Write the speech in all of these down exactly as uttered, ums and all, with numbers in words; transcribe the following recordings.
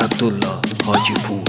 عبدالله حاجی پور.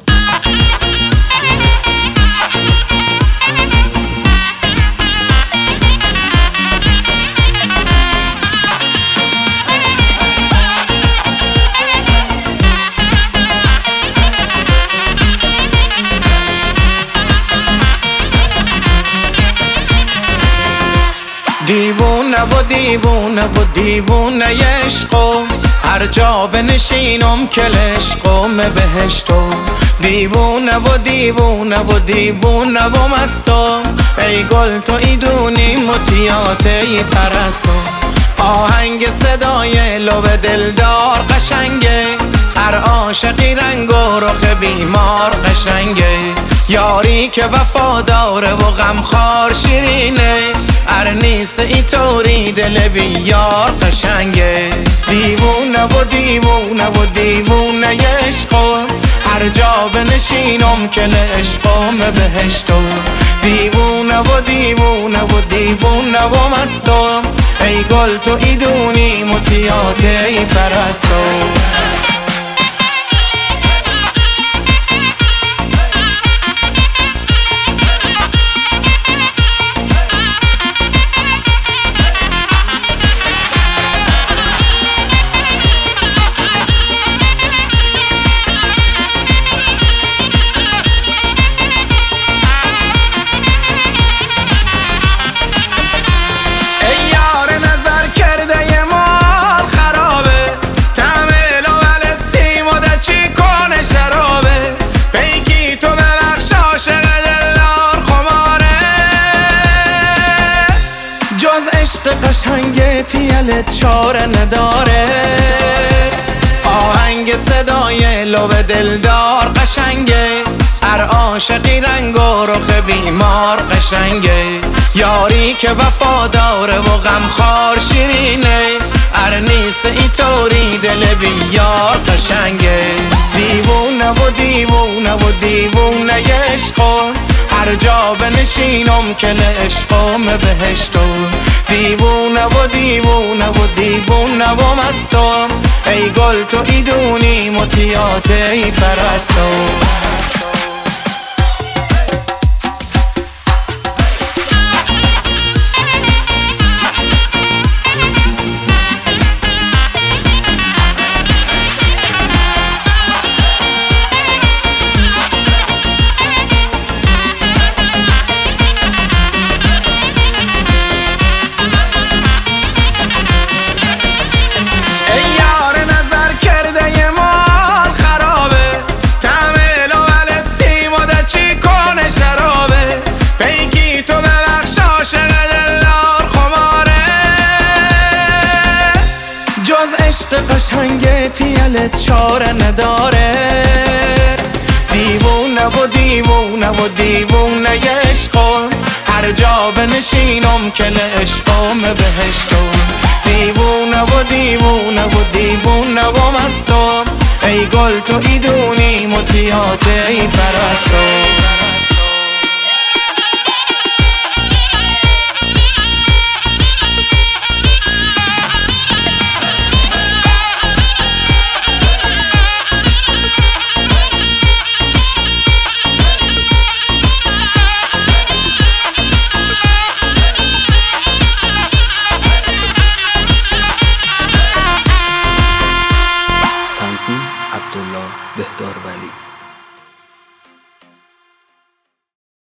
دیوونه و دیوونه و دیوونه عشقم، هر جا بنشینم کلشقم بهشتم. دیوونه و دیوونه و دیوونه و مستم، ای گل تو ایدونی متیات ای پرستم. آهنگ صدای لب دلدار قشنگه، هر عاشقی رنگ و رخ بیمار قشنگه. یاری که وفاداره و غمخوار شیرینه، هر نیست ای طوری دل بیار قشنگه. دیوونه و دیوونه و دیوونه عشقم، هر جا بنشینم کل عشقم بهشتم. دیوونه و دیوونه و دیوونه و مستم، ای گل تو ایدونی متیات ای پرستم. قشنگ تیلت چاره نداره، آهنگ صدای لب دلدار قشنگه. هر عاشقی رنگ و رخ بیمار قشنگه. یاری که وفاداره و غمخوار شیرینه، هر نیست ای طوری دل بیار قشنگه. دیوونه و دیوونه و دیوونه عشقم، هر جا بنشینم کل عشقم بهشتم. دیوونه و دیوونه و دیوونه و مستم، ای گل تو ایدونی متیات ای پرستم. قشنگ تیلت چاره نداره، دیوونه و دیوونه و دیوونه عشقم، هر جا بنشینم کل عشقم بهشتم. دیوونه و دیوونه و دیوونه و مستم، ای گل تو ایدونی متیات ای پرستم. عبدالله بهدار ولی.